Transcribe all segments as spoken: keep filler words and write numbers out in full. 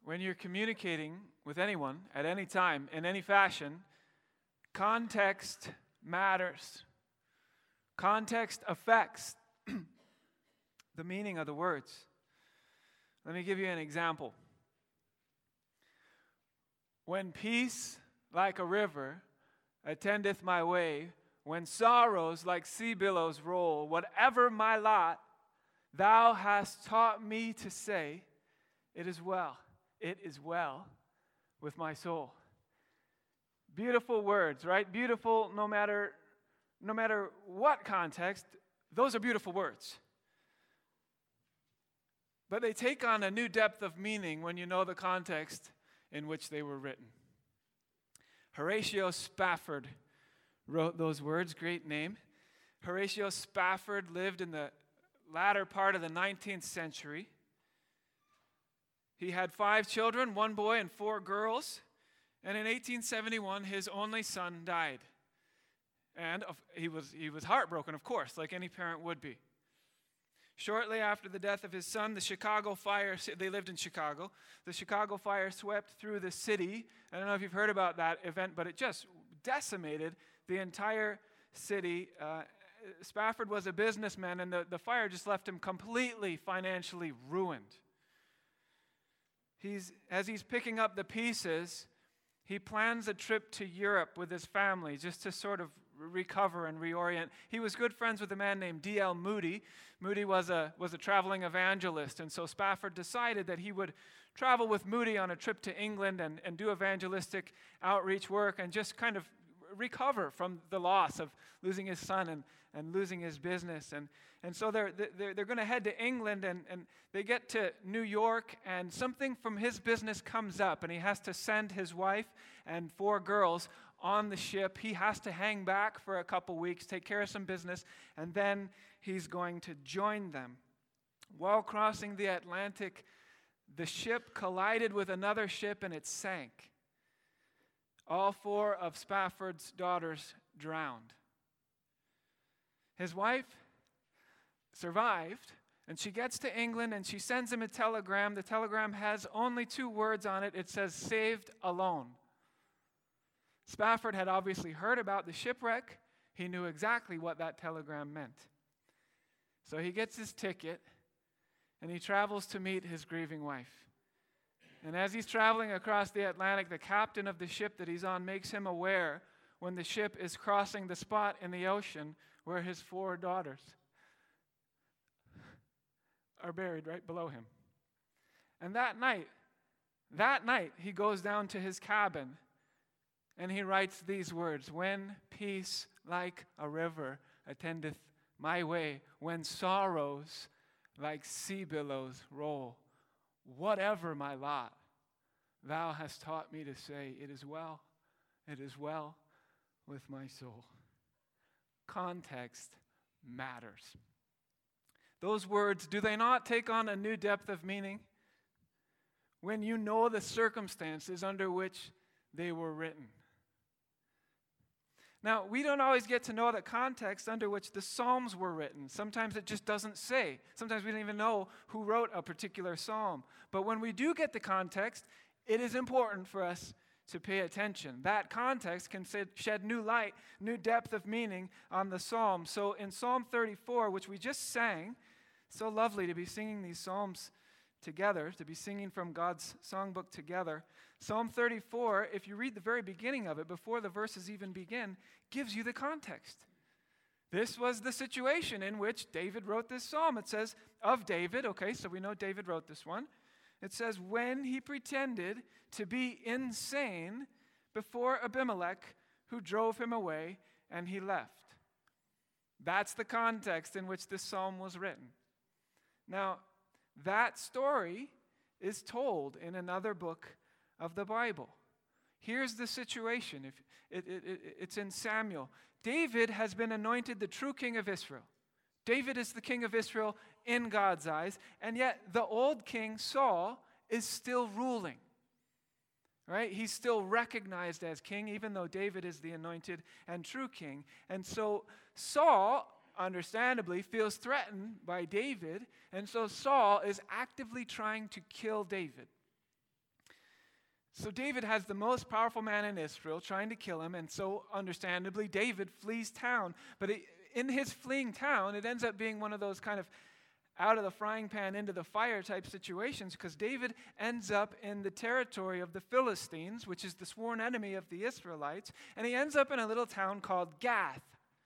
When you're communicating with anyone at any time, in any fashion, context matters. Context affects the meaning of the words. Let me give you an example. When peace like a river attendeth my way, when sorrows like sea billows roll, whatever my lot, thou hast taught me to say, it is well. It is well with my soul. Beautiful words, right? Beautiful no matter, no matter what context, those are beautiful words. But they take on a new depth of meaning when you know the context in which they were written. Horatio Spafford wrote those words, great name. Horatio Spafford lived in the latter part of the nineteenth century. He had five children, one boy and four girls. And in eighteen seventy-one, his only son died. And he was, he was heartbroken, of course, like any parent would be. Shortly after the death of his son, the Chicago fire, they lived in Chicago, the Chicago fire swept through the city. I don't know if you've heard about that event, but it just decimated the entire city. Uh, Spafford was a businessman, and the, the fire just left him completely financially ruined. He's, as he's picking up the pieces, he plans a trip to Europe with his family just to sort of recover and reorient. He was good friends with a man named D L Moody. Moody was a was a traveling evangelist, and so Spafford decided that he would travel with Moody on a trip to England and, and do evangelistic outreach work and just kind of recover from the loss of losing his son and, and losing his business. And, and so they're, they're, they're going to head to England, and, and they get to New York, and something from his business comes up, and he has to send his wife and four girls on the ship. He has to hang back for a couple weeks, take care of some business, and then he's going to join them. While crossing the Atlantic, the ship collided with another ship and it sank. All four of Spafford's daughters drowned. His wife survived, and she gets to England and she sends him a telegram. The telegram has only two words on it. It says, "Saved alone." Spafford had obviously heard about the shipwreck. He knew exactly what that telegram meant. So he gets his ticket and he travels to meet his grieving wife. And as he's traveling across the Atlantic, the captain of the ship that he's on makes him aware when the ship is crossing the spot in the ocean where his four daughters are buried right below him. And that night, that night, he goes down to his cabin and he writes these words: "When peace like a river attendeth my way, when sorrows like sea billows roll, whatever my lot, thou hast taught me to say, it is well, it is well with my soul." Context matters. Those words, do they not take on a new depth of meaning when you know the circumstances under which they were written? Now, we don't always get to know the context under which the Psalms were written. Sometimes it just doesn't say. Sometimes we don't even know who wrote a particular psalm. But when we do get the context, it is important for us to pay attention. That context can shed new light, new depth of meaning on the psalm. So in Psalm thirty-four, which we just sang, so lovely to be singing these psalms together, to be singing from God's songbook together. Psalm thirty-four, if you read the very beginning of it, before the verses even begin, gives you the context. This was the situation in which David wrote this psalm. It says, of David, okay, so we know David wrote this one. It says, when he pretended to be insane before Abimelech, who drove him away, and he left. That's the context in which this psalm was written. Now, that story is told in another book of the Bible. Here's the situation. If it, it, it, it's in Samuel. David has been anointed the true king of Israel. David is the king of Israel in God's eyes, and yet the old king, Saul, is still ruling. Right? He's still recognized as king, even though David is the anointed and true king. And so Saul, understandably, feels threatened by David, and so Saul is actively trying to kill David. So David has the most powerful man in Israel trying to kill him, and so understandably, David flees town. But it, in his fleeing town, it ends up being one of those kind of out of the frying pan into the fire type situations, because David ends up in the territory of the Philistines, which is the sworn enemy of the Israelites, and he ends up in a little town called Gath.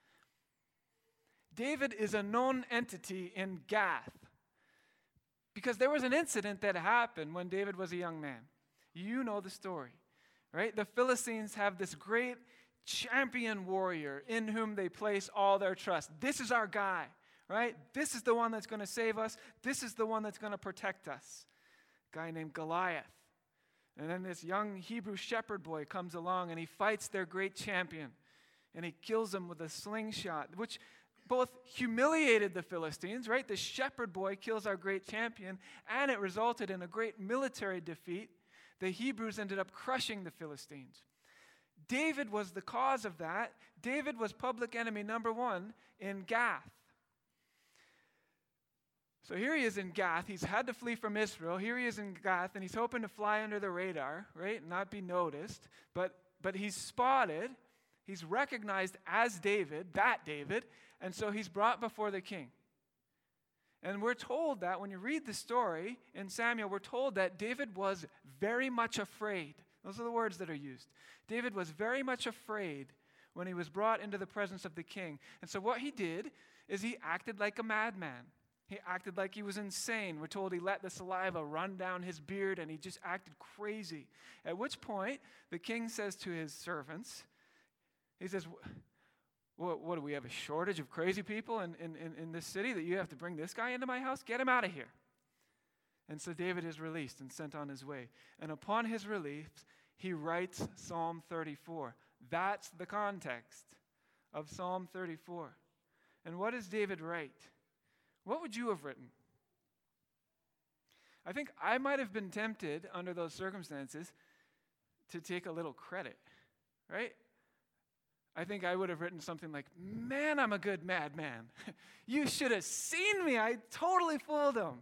David is a known entity in Gath because there was an incident that happened when David was a young man. You know the story, right? The Philistines have this great champion warrior in whom they place all their trust. This is our guy, right? This is the one that's going to save us. This is the one that's going to protect us. A guy named Goliath. And then this young Hebrew shepherd boy comes along and he fights their great champion. And he kills him with a slingshot, which both humiliated the Philistines, right? The shepherd boy kills our great champion, and it resulted in a great military defeat. The Hebrews ended up crushing the Philistines. David was the cause of that. David was public enemy number one in Gath. So here he is in Gath. He's had to flee from Israel. Here he is in Gath, and he's hoping to fly under the radar, right, and not be noticed. But, but he's spotted. He's recognized as David, that David, and so he's brought before the king. And we're told that when you read the story in Samuel, we're told that David was very much afraid. Those are the words that are used. David was very much afraid when he was brought into the presence of the king. And so what he did is he acted like a madman. He acted like he was insane. We're told he let the saliva run down his beard and he just acted crazy. At which point, the king says to his servants, he says, What, what do we have, a shortage of crazy people in, in, in, in this city that you have to bring this guy into my house? Get him out of here. And so David is released and sent on his way. And upon his release, he writes Psalm thirty-four. That's the context of Psalm thirty-four. And what does David write? What would you have written? I think I might have been tempted under those circumstances to take a little credit, right? I think I would have written something like, man, I'm a good madman. You should have seen me. I totally fooled him.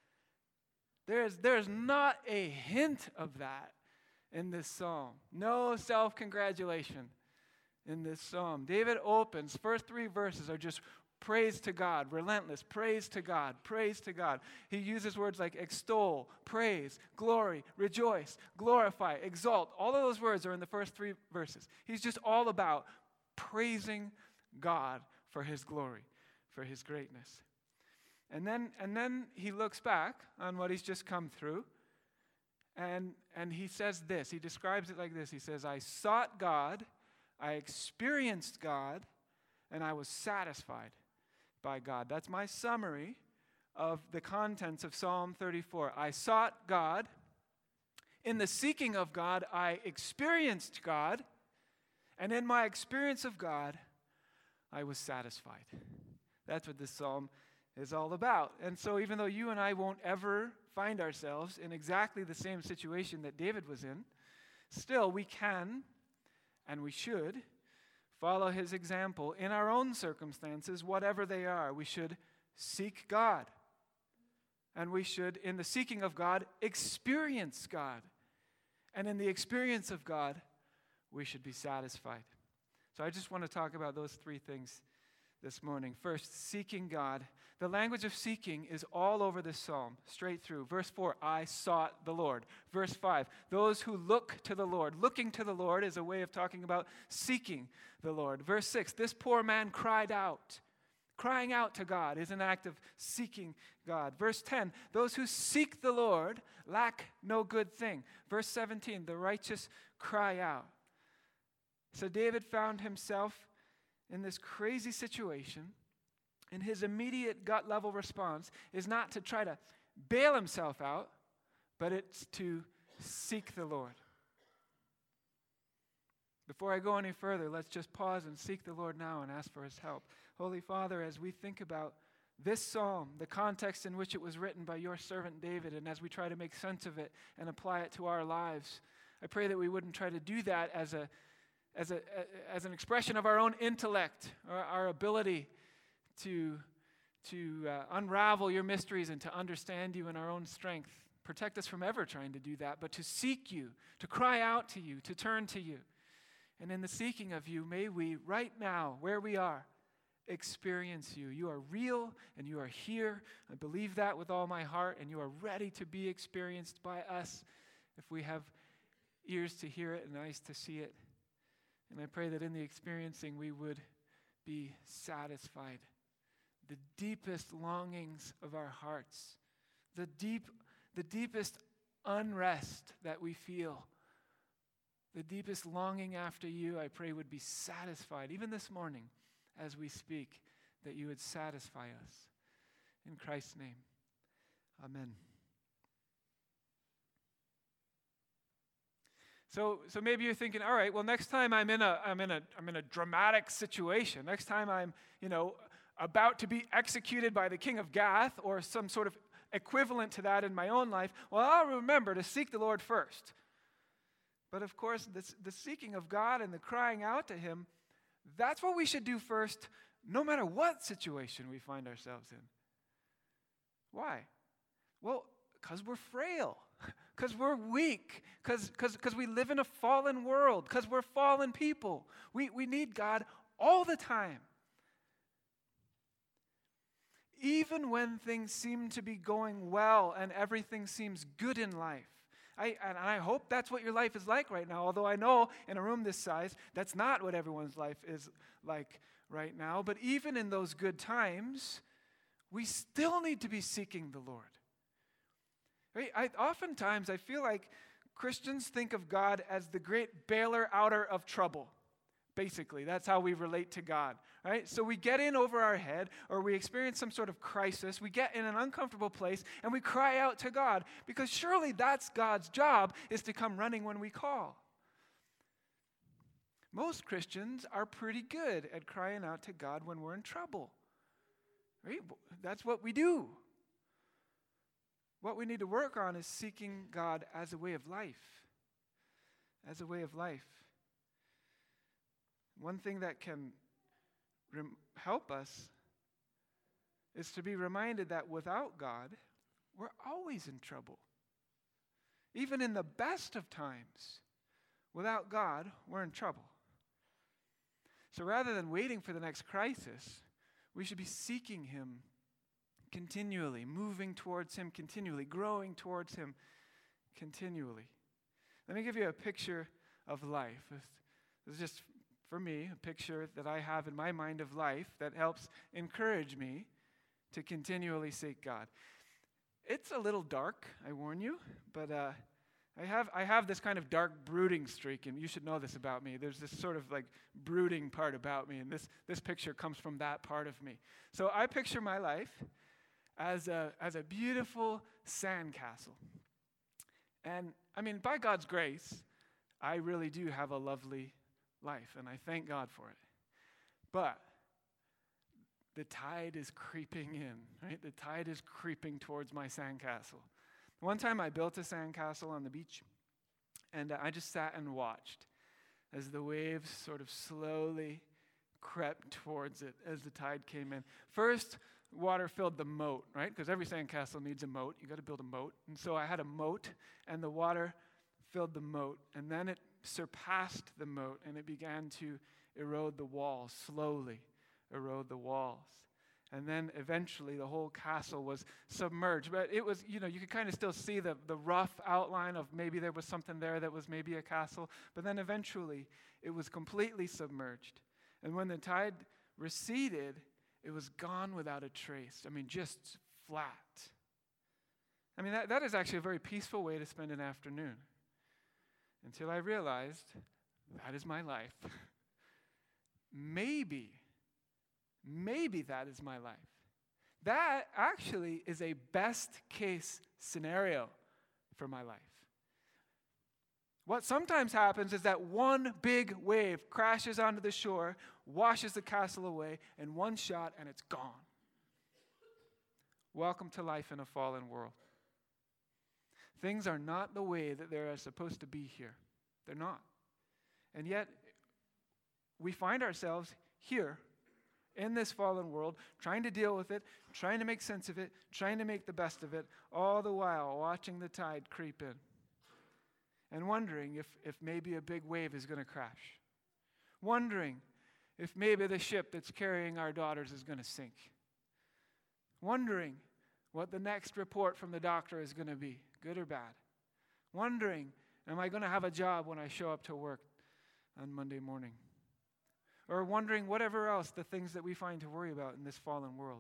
There's, there's not a hint of that in this psalm. No self-congratulation in this psalm. David opens, first three verses are just praise to God, relentless, praise to God, praise to God. He uses words like extol, praise, glory, rejoice, glorify, exalt. All of those words are in the first three verses. He's just all about praising God for his glory, for his greatness. And then and then he looks back on what he's just come through, and, and he says this. He describes it like this. He says, I sought God, I experienced God, and I was satisfied by God. That's my summary of the contents of Psalm thirty-four. I sought God. In the seeking of God, I experienced God. And in my experience of God, I was satisfied. That's what this psalm is all about. And so even though you and I won't ever find ourselves in exactly the same situation that David was in, still we can and we should follow his example in our own circumstances, whatever they are. We should seek God. And we should, in the seeking of God, experience God. And in the experience of God, we should be satisfied. So I just want to talk about those three things this morning. First, seeking God. The language of seeking is all over this psalm, straight through. Verse four, I sought the Lord. Verse five, those who look to the Lord. Looking to the Lord is a way of talking about seeking the Lord. Verse six, this poor man cried out. Crying out to God is an act of seeking God. Verse ten, those who seek the Lord lack no good thing. Verse seventeen, the righteous cry out. So David found himself in this crazy situation, and his immediate gut level response is not to try to bail himself out, but it's to seek the Lord. Before I go any further, let's just pause and seek the Lord now and ask for his help. Holy Father, as we think about this psalm, the context in which it was written by your servant David, and as we try to make sense of it and apply it to our lives, I pray that we wouldn't try to do that as a As, a, as an expression of our own intellect, or our ability to, to uh, unravel your mysteries and to understand you in our own strength. protect us from ever trying to do that, but to seek you, to cry out to you, to turn to you. And in the seeking of you, may we right now, where we are, experience you. You are real and you are here. I believe that with all my heart, and you are ready to be experienced by us if we have ears to hear it and eyes to see it. And I pray that in the experiencing we would be satisfied. The deepest longings of our hearts, the deep, the deepest unrest that we feel, the deepest longing after you, I pray would be satisfied, even this morning as we speak, that you would satisfy us. In Christ's name, amen. So, so maybe you're thinking, all right, well, next time I'm in a, I'm in a, I'm in a dramatic situation. Next time I'm, you know, about to be executed by the king of Gath or some sort of equivalent to that in my own life. Well, I'll remember to seek the Lord first. But of course, this, the seeking of God and the crying out to Him, that's what we should do first, no matter what situation we find ourselves in. Why? Well, because we're frail. Because we're weak, because we live in a fallen world, because we're fallen people. We, we need God all the time. Even when things seem to be going well and everything seems good in life. I, and I hope that's what your life is like right now, although I know in a room this size, that's not what everyone's life is like right now. But even in those good times, we still need to be seeking the Lord. Right? I, oftentimes, I feel like Christians think of God as the great bailer outer of trouble. Basically, that's how we relate to God. Right? So we get in over our head, or we experience some sort of crisis. We get in an uncomfortable place, and we cry out to God, because surely that's God's job, is to come running when we call. Most Christians are pretty good at crying out to God when we're in trouble. Right? That's what we do. What we need to work on is seeking God as a way of life. As a way of life. One thing that can rem- help us is to be reminded that without God, we're always in trouble. Even in the best of times, without God, we're in trouble. So rather than waiting for the next crisis, we should be seeking Him continually, moving towards Him continually, growing towards Him continually. Let me give you a picture of life. This is just, for me, a picture that I have in my mind of life that helps encourage me to continually seek God. It's a little dark, I warn you, but uh, I have I have this kind of dark brooding streak, and you should know this about me. There's this sort of like brooding part about me, and this, this picture comes from that part of me. So I picture my life as a as a beautiful sandcastle. And I mean, by God's grace, I really do have a lovely life, and I thank God for it. But the tide is creeping in, right? The tide is creeping towards my sandcastle. One time I built a sandcastle on the beach, and uh, I just sat and watched as the waves sort of slowly crept towards it as the tide came in. First, water filled the moat, right? Because every sandcastle needs a moat. You got to build a moat. And so I had a moat, and the water filled the moat. And then it surpassed the moat, and it began to erode the walls, slowly erode the walls. And then eventually the whole castle was submerged. But it was, you know, you could kind of still see the, the rough outline of maybe there was something there that was maybe a castle. But then eventually it was completely submerged. And when the tide receded, it was gone without a trace. I mean, just flat. I mean, that, that is actually a very peaceful way to spend an afternoon. Until I realized that is my life. Maybe, maybe that is my life. That actually is a best case scenario for my life. What sometimes happens is that one big wave crashes onto the shore, washes the castle away, and one shot, and it's gone. Welcome to life in a fallen world. Things are not the way that they're supposed to be here. They're not. And yet, we find ourselves here in this fallen world, trying to deal with it, trying to make sense of it, trying to make the best of it, all the while watching the tide creep in and wondering if, if maybe a big wave is going to crash, wondering if maybe the ship that's carrying our daughters is going to sink, wondering what the next report from the doctor is going to be, good or bad, wondering, am I going to have a job when I show up to work on Monday morning? Or wondering whatever else, the things that we find to worry about in this fallen world.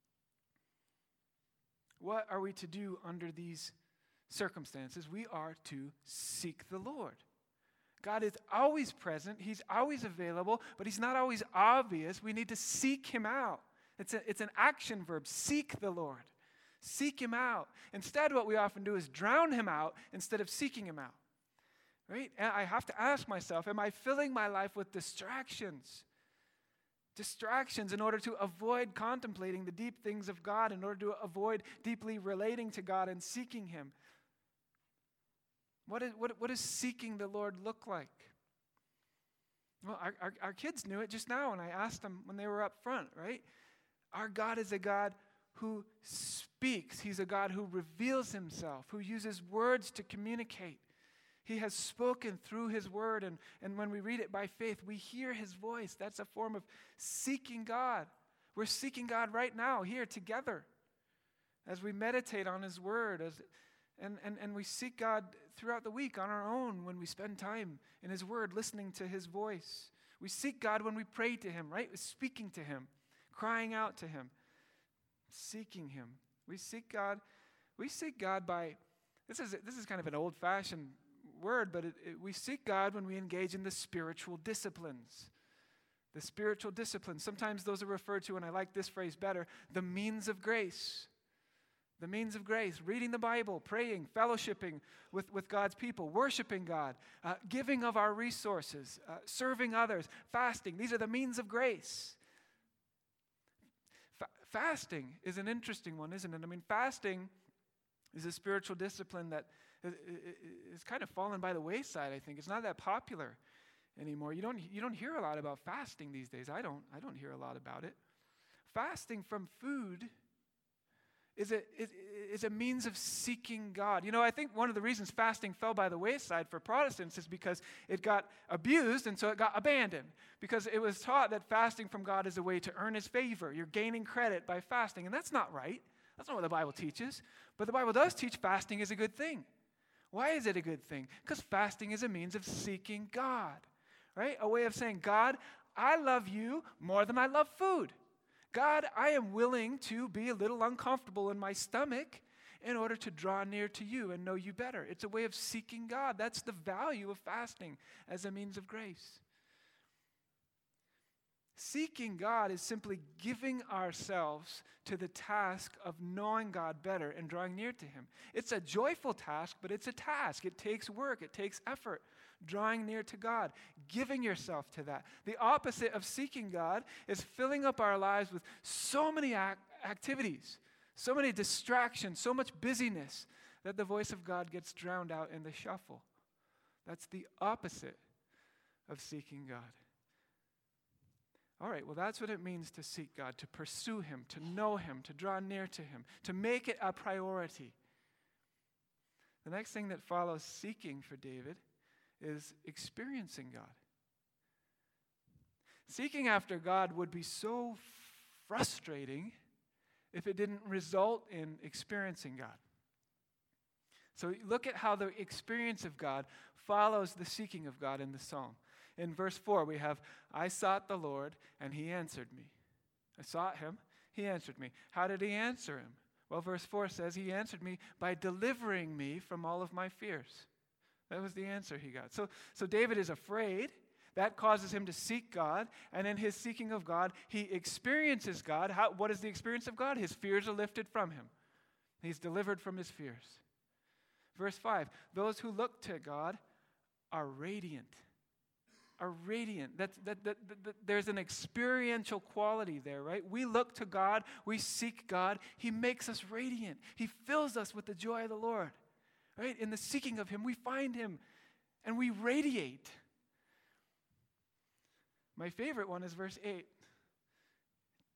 What are we to do under these circumstances? We are to seek the Lord. God is always present. He's always available, but he's not always obvious. We need to seek him out. It's, a, it's an action verb, seek the Lord. Seek him out. Instead, what we often do is drown him out instead of seeking him out. Right? And I have to ask myself, am I filling my life with distractions? Distractions in order to avoid contemplating the deep things of God, in order to avoid deeply relating to God and seeking him. What, is, what, what does seeking the Lord look like? Well, our, our, our kids knew it just now when I asked them when they were up front, right? Our God is a God who speaks. He's a God who reveals himself, who uses words to communicate. He has spoken through his word, and, and when we read it by faith, we hear his voice. That's a form of seeking God. We're seeking God right now, here together, as we meditate on his word, as, and, and, and we seek God throughout the week on our own when we spend time in his word, listening to his voice. We seek God when we pray to him, right? We're speaking to him, crying out to him, seeking him. We seek God, we seek God by, this is, this is kind of an old-fashioned word, but it, it, we seek God when we engage in the spiritual disciplines. The spiritual disciplines. Sometimes those are referred to, and I like this phrase better, the means of grace. The means of grace. Reading the Bible, praying, fellowshipping with, with God's people, worshiping God, uh, giving of our resources, uh, serving others, fasting. These are the means of grace. Fa- fasting is an interesting one, isn't it? I mean, fasting is a spiritual discipline that it's kind of fallen by the wayside, I think. It's not that popular anymore. You don't, you don't hear a lot about fasting these days. I don't, I don't hear a lot about it. Fasting from food is a, is, is a means of seeking God. You know, I think one of the reasons fasting fell by the wayside for Protestants is because it got abused, and so it got abandoned. Because it was taught that fasting from God is a way to earn his favor. You're gaining credit by fasting, and that's not right. That's not what the Bible teaches. But the Bible does teach fasting is a good thing. Why is it a good thing? Because fasting is a means of seeking God, right? A way of saying, God, I love you more than I love food. God, I am willing to be a little uncomfortable in my stomach in order to draw near to you and know you better. It's a way of seeking God. That's the value of fasting as a means of grace. Seeking God is simply giving ourselves to the task of knowing God better and drawing near to him. It's a joyful task, but it's a task. It takes work. It takes effort. Drawing near to God, giving yourself to that. The opposite of seeking God is filling up our lives with so many ac- activities, so many distractions, so much busyness that the voice of God gets drowned out in the shuffle. That's the opposite of seeking God. All right, well, that's what it means to seek God, to pursue him, to know him, to draw near to him, to make it a priority. The next thing that follows seeking for David is experiencing God. Seeking after God would be so frustrating if it didn't result in experiencing God. So look at how the experience of God follows the seeking of God in the psalm. In verse four, we have, I sought the Lord, and he answered me. I sought him, he answered me. How did he answer him? Well, verse four says, he answered me by delivering me from all of my fears. That was the answer he got. So, so David is afraid. That causes him to seek God. And in his seeking of God, he experiences God. How, what is the experience of God? His fears are lifted from him. He's delivered from his fears. Verse five, those who look to God are radiant. Are radiant. That's, that, that, that, that, there's an experiential quality there, right? We look to God. We seek God. He makes us radiant. He fills us with the joy of the Lord. Right? In the seeking of him, we find him and we radiate. My favorite one is verse eight.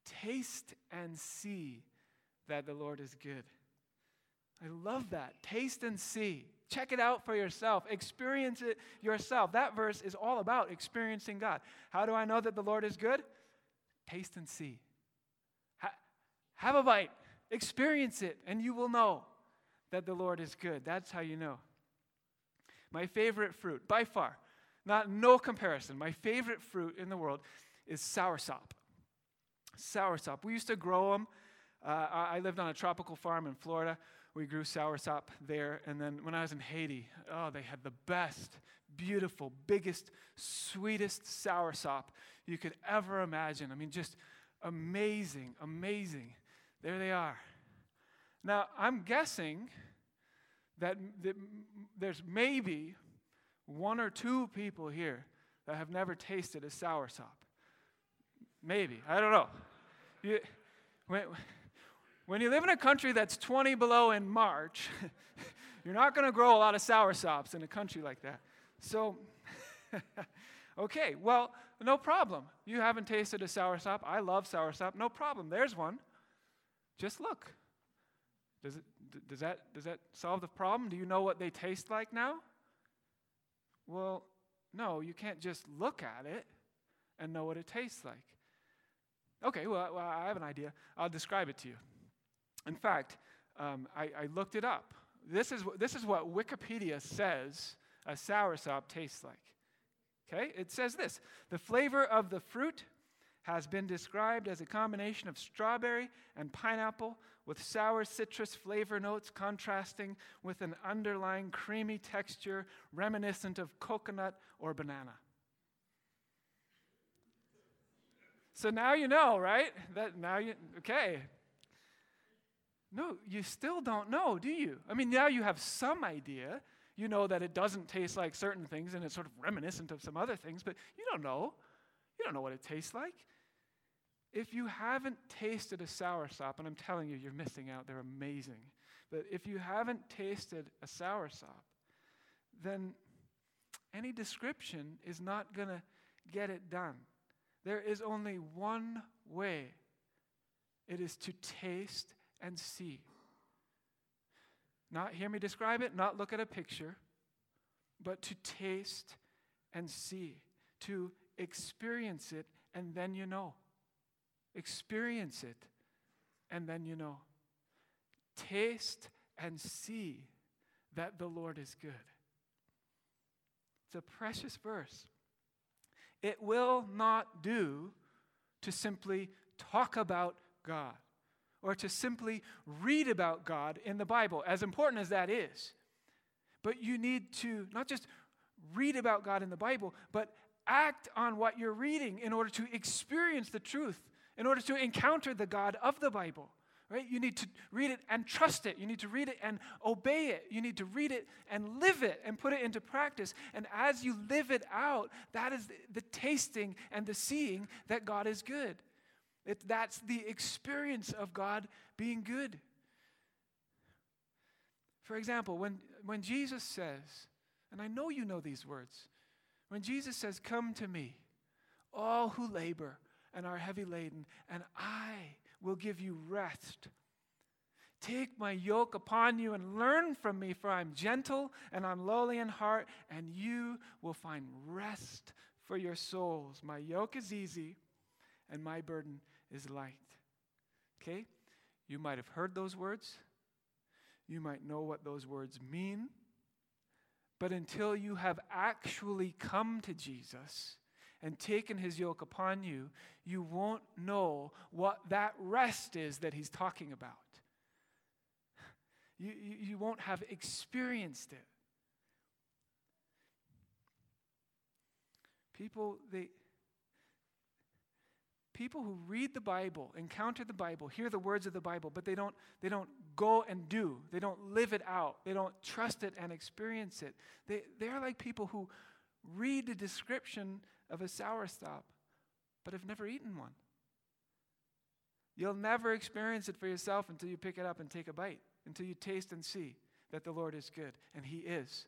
Taste and see that the Lord is good. I love that. Taste and see. Check it out for yourself. Experience it yourself. That verse is all about experiencing God. How do I know that the Lord is good? Taste and see. Ha- have a bite. Experience it, and you will know that the Lord is good. That's how you know. My favorite fruit, by far, not no comparison, my favorite fruit in the world is soursop. Soursop. We used to grow them. Uh, I lived on a tropical farm in Florida. We grew soursop there. And then when I was in Haiti, oh, they had the best, beautiful, biggest, sweetest soursop you could ever imagine. I mean, just amazing, amazing. There they are. Now, I'm guessing that, that there's maybe one or two people here that have never tasted a soursop. Maybe. I don't know. You, when, when you live in a country that's twenty below in March, you're not going to grow a lot of soursops in a country like that. So, okay, well, no problem. You haven't tasted a soursop. I love soursop. No problem. There's one. Just look. Does it, does that, does that solve the problem? Do you know what they taste like now? Well, no, you can't just look at it and know what it tastes like. Okay, well, well I have an idea. I'll describe it to you. In fact, um, I, I looked it up. This is, this is what Wikipedia says a soursop tastes like. Okay, it says this. The flavor of the fruit has been described as a combination of strawberry and pineapple with sour citrus flavor notes contrasting with an underlying creamy texture reminiscent of coconut or banana. So now you know, right? That now you, okay. No, you still don't know, do you? I mean, now you have some idea. You know that it doesn't taste like certain things and it's sort of reminiscent of some other things, but you don't know. You don't know what it tastes like. If you haven't tasted a soursop, and I'm telling you, you're missing out. They're amazing. But if you haven't tasted a soursop, then any description is not going to get it done. There is only one way. It is to taste and see. Not hear me describe it, not look at a picture, but to taste and see, to experience it, and then you know. Experience it, and then you know. Taste and see that the Lord is good. It's a precious verse. It will not do to simply talk about God or to simply read about God in the Bible, as important as that is. But you need to not just read about God in the Bible, but act on what you're reading in order to experience the truth, in order to encounter the God of the Bible. Right? You need to read it and trust it. You need to read it and obey it. You need to read it and live it and put it into practice. And as you live it out, that is the, the tasting and the seeing that God is good. It, that's the experience of God being good. For example, when, when Jesus says, and I know you know these words, when Jesus says, "Come to me, all who labor and are heavy laden, and I will give you rest. Take my yoke upon you and learn from me, for I'm gentle and I'm lowly in heart, and you will find rest for your souls. My yoke is easy and my burden is light." Okay? You might have heard those words. You might know what those words mean. But until you have actually come to Jesus and taken his yoke upon you, you won't know what that rest is that he's talking about. You, you, you won't have experienced it. People, they, people who read the Bible, encounter the Bible, hear the words of the Bible, but they don't, they don't go and do. They don't live it out. They don't trust it and experience it. They, they're like people who read the description of a soursop, but have never eaten one. You'll never experience it for yourself until you pick it up and take a bite, until you taste and see that the Lord is good, and he is.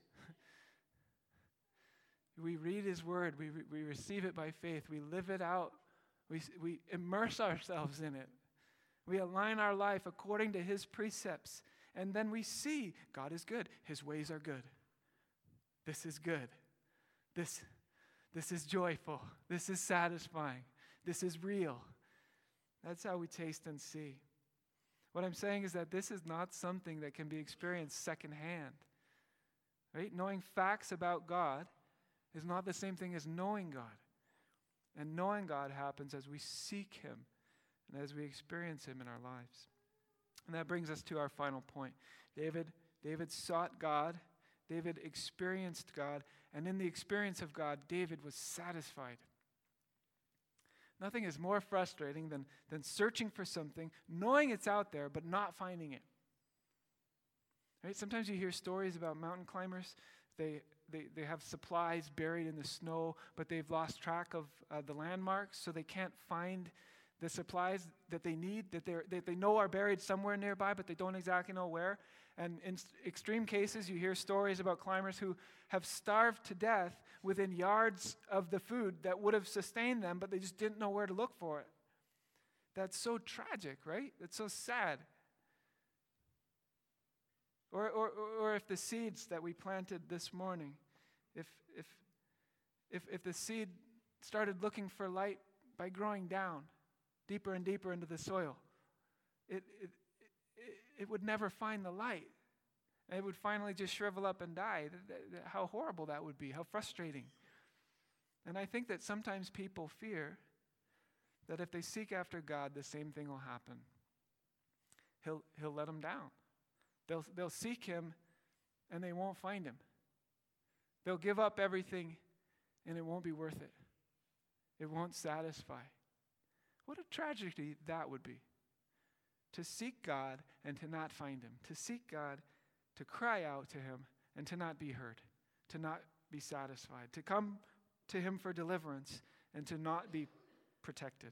We read his word, we, we receive it by faith, we live it out We, we immerse ourselves in it. We align our life according to his precepts. And then we see God is good. His ways are good. This is good. This, this is joyful. This is satisfying. This is real. That's how we taste and see. What I'm saying is that this is not something that can be experienced secondhand. Right? Knowing facts about God is not the same thing as knowing God. And knowing God happens as we seek him and as we experience him in our lives. And that brings us to our final point. David, David sought God. David experienced God. And in the experience of God, David was satisfied. Nothing is more frustrating than, than searching for something, knowing it's out there, but not finding it. Right? Sometimes you hear stories about mountain climbers. They, they, they have supplies buried in the snow, but they've lost track of uh, the landmarks, so they can't find the supplies that they need, that, they're, that they know are buried somewhere nearby, but they don't exactly know where. And in extreme cases, you hear stories about climbers who have starved to death within yards of the food that would have sustained them, but they just didn't know where to look for it. That's so tragic, right? It's so sad. Or, or, or if the seeds that we planted this morning, if, if, if, if the seed started looking for light by growing down deeper and deeper into the soil, it, it, it, it would never find the light. It would finally just shrivel up and die. How horrible that would be, how frustrating. And I think that sometimes people fear that if they seek after God, the same thing will happen. He'll, he'll let them down. They'll, they'll seek him, and they won't find him. They'll give up everything, and it won't be worth it. It won't satisfy. What a tragedy that would be. To seek God and to not find him. To seek God, to cry out to him, and to not be heard. To not be satisfied. To come to him for deliverance, and to not be protected.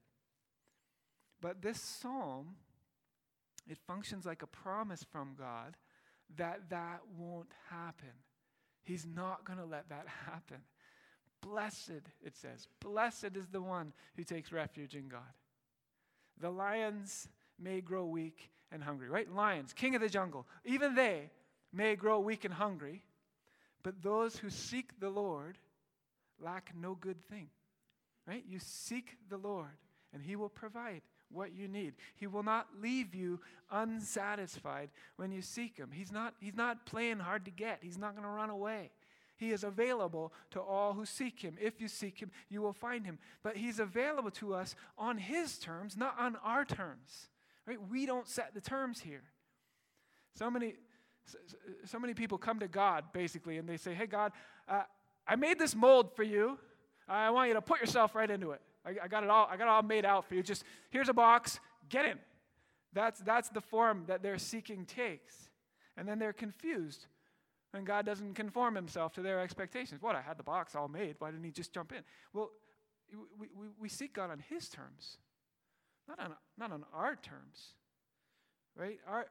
But this psalm, it functions like a promise from God that that won't happen. He's not going to let that happen. Blessed, it says, blessed is the one who takes refuge in God. The lions may grow weak and hungry, right? Lions, king of the jungle, even they may grow weak and hungry, but those who seek the Lord lack no good thing, right? You seek the Lord, and he will provide what you need. He will not leave you unsatisfied when you seek him. He's not, he's not playing hard to get. He's not going to run away. He is available to all who seek him. If you seek him, you will find him. But he's available to us on his terms, not on our terms. Right? We don't set the terms here. So many, so many people come to God, basically, and they say, hey, God, uh, I made this mold for you. I want you to put yourself right into it. I, I got it all. I got it all made out for you. Just here's a box. Get in. That's that's the form that their seeking takes, and then they're confused, and God doesn't conform himself to their expectations. What? I had the box all made. Why didn't he just jump in? Well, we we, we seek God on his terms, not on not on our terms, right? Our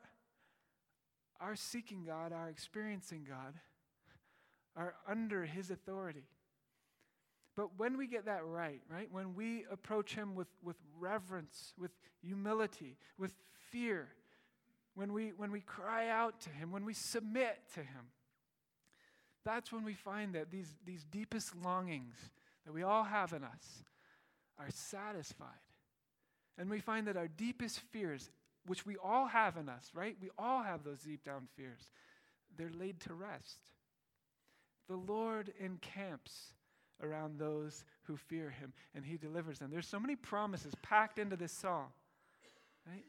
our seeking God, our experiencing God, are under his authority. But when we get that right, right, when we approach him with, with reverence, with humility, with fear, when we when we cry out to him, when we submit to him, that's when we find that these, these deepest longings that we all have in us are satisfied. And we find that our deepest fears, which we all have in us, right? We all have those deep down fears. They're laid to rest. The Lord encamps around those who fear him, and he delivers them. There's so many promises packed into this psalm, right?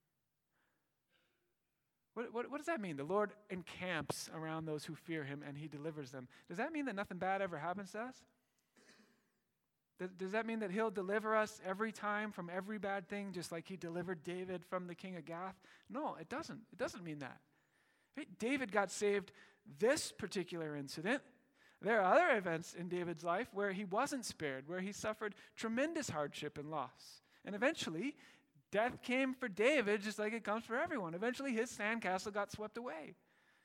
What, what, what does that mean? The Lord encamps around those who fear him, and he delivers them. Does that mean that nothing bad ever happens to us? Does, does that mean that he'll deliver us every time from every bad thing, just like he delivered David from the king of Gath? No, it doesn't. It doesn't mean that. Right? David got saved this particular incident. There are other events in David's life where he wasn't spared, where he suffered tremendous hardship and loss. And eventually, death came for David just like it comes for everyone. Eventually, his sandcastle got swept away.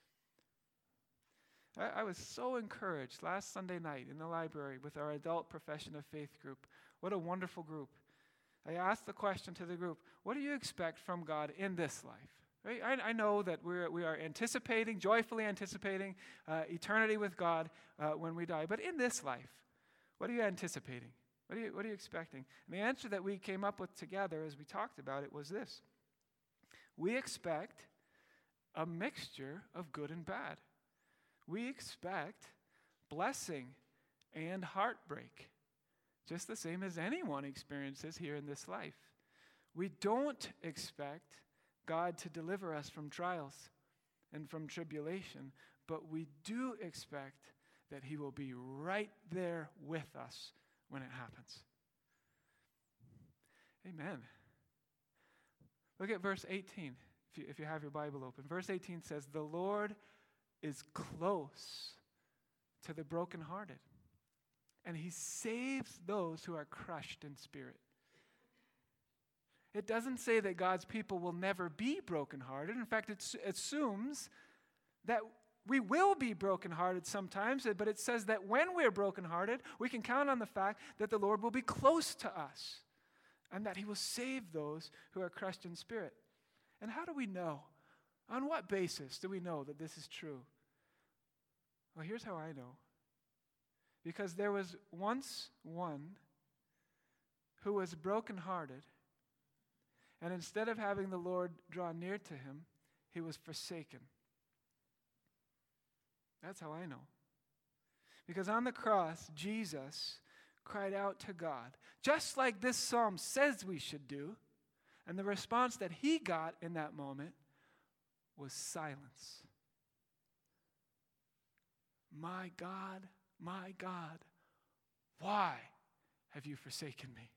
I, I was so encouraged last Sunday night in the library with our adult profession of faith group. What a wonderful group. I asked the question to the group, what do you expect from God in this life? Right? I, I know that we're, we are anticipating, joyfully anticipating uh, eternity with God uh, when we die. But in this life, what are you anticipating? What are you, what are you expecting? And the answer that we came up with together as we talked about it was this. We expect a mixture of good and bad. We expect blessing and heartbreak, just the same as anyone experiences here in this life. We don't expect God to deliver us from trials and from tribulation, but we do expect that he will be right there with us when it happens. Amen. Look at verse eighteen, if you, if you have your Bible open. Verse eighteen says, the Lord is close to the brokenhearted, and he saves those who are crushed in spirit. It doesn't say that God's people will never be brokenhearted. In fact, it assumes that we will be brokenhearted sometimes, but it says that when we're brokenhearted, we can count on the fact that the Lord will be close to us and that he will save those who are crushed in spirit. And how do we know? On what basis do we know that this is true? Well, here's how I know. Because there was once one who was brokenhearted, and instead of having the Lord draw near to him, he was forsaken. That's how I know. Because on the cross, Jesus cried out to God, just like this psalm says we should do, and the response that he got in that moment was silence. My God, my God, why have you forsaken me?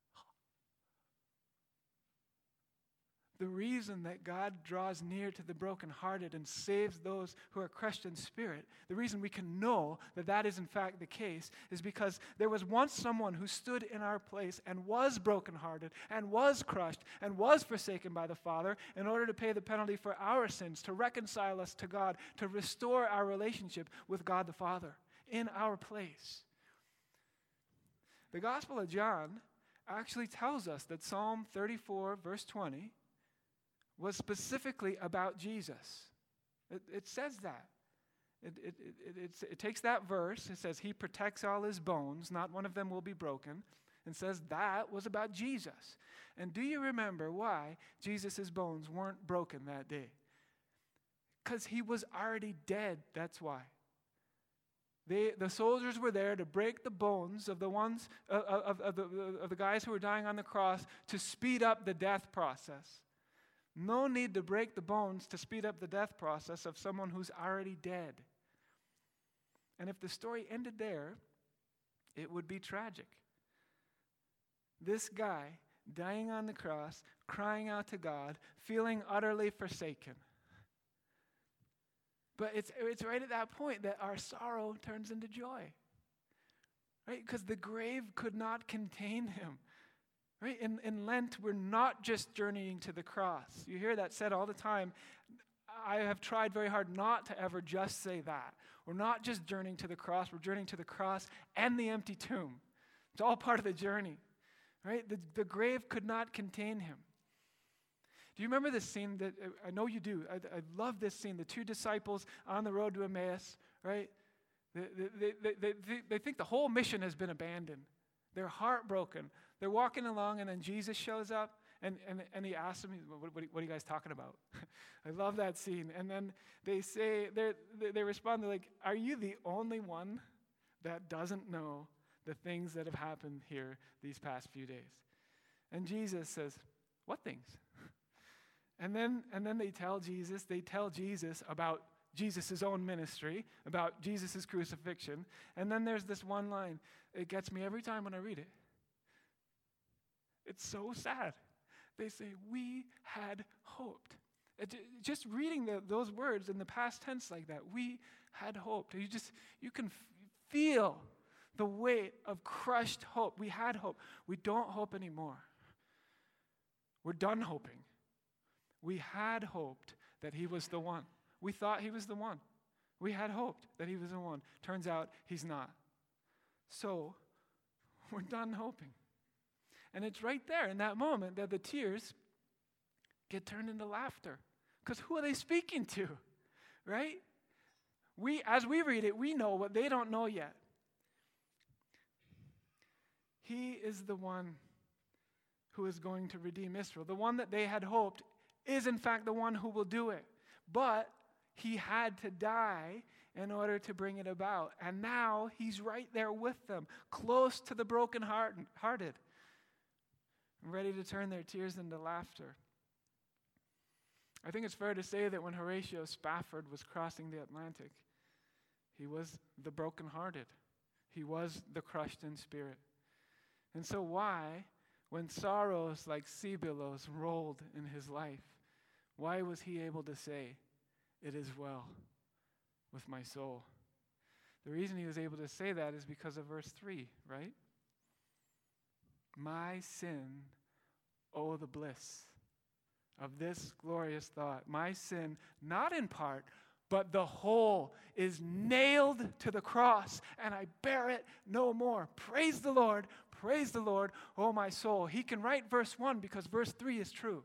The reason that God draws near to the brokenhearted and saves those who are crushed in spirit, the reason we can know that that is in fact the case, is because there was once someone who stood in our place and was brokenhearted and was crushed and was forsaken by the Father in order to pay the penalty for our sins, to reconcile us to God, to restore our relationship with God the Father in our place. The Gospel of John actually tells us that Psalm thirty-four, verse twenty, was specifically about Jesus. It, it says that. It, it, it, it, it takes that verse, it says, he protects all his bones, not one of them will be broken, and says that was about Jesus. And do you remember why Jesus' bones weren't broken that day? Because he was already dead, that's why. They, the soldiers were there to break the bones of the ones uh, of, of, the, of the guys who were dying on the cross to speed up the death process. No need to break the bones to speed up the death process of someone who's already dead. And if the story ended there, it would be tragic. This guy dying on the cross, crying out to God, feeling utterly forsaken. But it's, it's right at that point that our sorrow turns into joy. Right? Because the grave could not contain him. Right? In, in Lent, we're not just journeying to the cross. You hear that said all the time. I have tried very hard not to ever just say that. We're not just journeying to the cross, we're journeying to the cross and the empty tomb. It's all part of the journey. Right? The, the grave could not contain him. Do you remember this scene? That I know you do. I, I love this scene. The two disciples on the road to Emmaus, right? They, they, they, they, they, they think the whole mission has been abandoned. They're heartbroken. They're walking along, and then Jesus shows up, and, and, and he asks them, what, what, what are you guys talking about? I love that scene. And then they say, they they respond, they're like, are you the only one that doesn't know the things that have happened here these past few days? And Jesus says, what things? And then, and then they tell Jesus, they tell Jesus about Jesus' own ministry, about Jesus' crucifixion. And then there's this one line. It gets me every time when I read it. It's so sad. They say, we had hoped. It, just reading the, those words in the past tense like that, we had hoped. You just, you can f- feel the weight of crushed hope. We had hope. We don't hope anymore. We're done hoping. We had hoped that he was the one. We thought he was the one. We had hoped that he was the one. Turns out he's not. So, we're done hoping. And it's right there in that moment that the tears get turned into laughter. Because who are they speaking to? Right? We, as we read it, we know what they don't know yet. He is the one who is going to redeem Israel. The one that they had hoped is in fact the one who will do it. But he had to die in order to bring it about. And now he's right there with them, close to the brokenhearted, ready to turn their tears into laughter. I think it's fair to say that when Horatio Spafford was crossing the Atlantic, he was the brokenhearted. He was the crushed in spirit. And so why, when sorrows like sea billows rolled in his life, why was he able to say, "It is well with my soul"? The reason he was able to say that is because of verse three, right? My sin, oh the bliss of this glorious thought. My sin, not in part, but the whole, is nailed to the cross, and I bear it no more. Praise the Lord, praise the Lord, oh my soul. He can write verse one because verse three is true.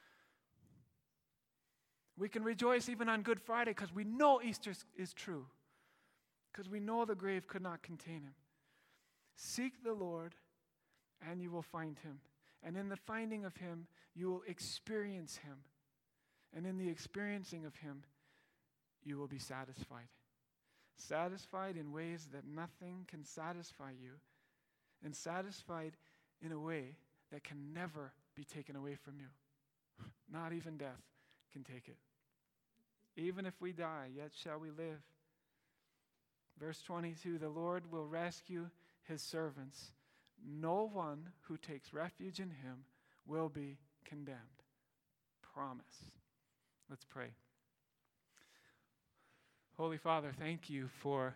We can rejoice even on Good Friday because we know Easter is true, because we know the grave could not contain him. Seek the Lord, and you will find him. And in the finding of him, you will experience him. And in the experiencing of him, you will be satisfied. Satisfied in ways that nothing can satisfy you, and satisfied in a way that can never be taken away from you. Not even death can take it. Even if we die, yet shall we live. Verse twenty-two, the Lord will rescue his servants. No one who takes refuge in him will be condemned. Promise. Let's pray. Holy Father, thank you for,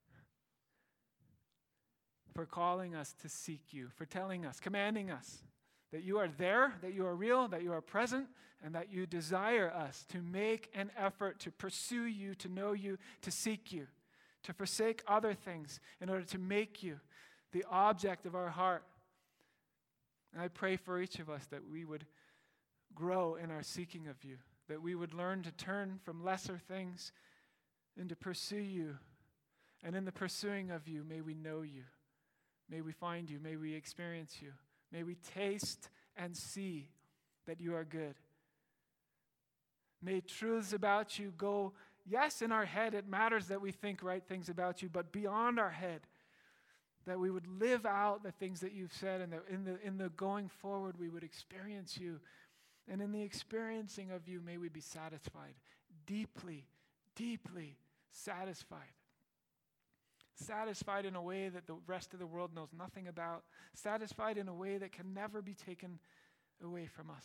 for calling us to seek you, for telling us, commanding us that you are there, that you are real, that you are present, and that you desire us to make an effort to pursue you, to know you, to seek you, to forsake other things in order to make you the object of our heart. And I pray for each of us that we would grow in our seeking of you, that we would learn to turn from lesser things and to pursue you. And in the pursuing of you, may we know you. May we find you. May we experience you. May we taste and see that you are good. May truths about you go, yes, in our head it matters that we think right things about you, but beyond our head, that we would live out the things that you've said, and that in the, in the going forward we would experience you. And in the experiencing of you, may we be satisfied, deeply, deeply satisfied. Satisfied in a way that the rest of the world knows nothing about. Satisfied in a way that can never be taken away from us.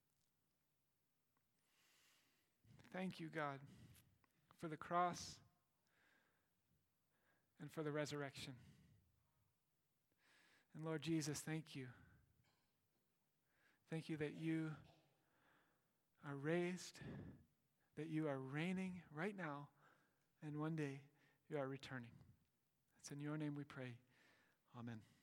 Thank you, God, for the cross and for the resurrection. And Lord Jesus, thank you. Thank you that you are raised, that you are reigning right now, and one day you are returning. It's in your name we pray. Amen.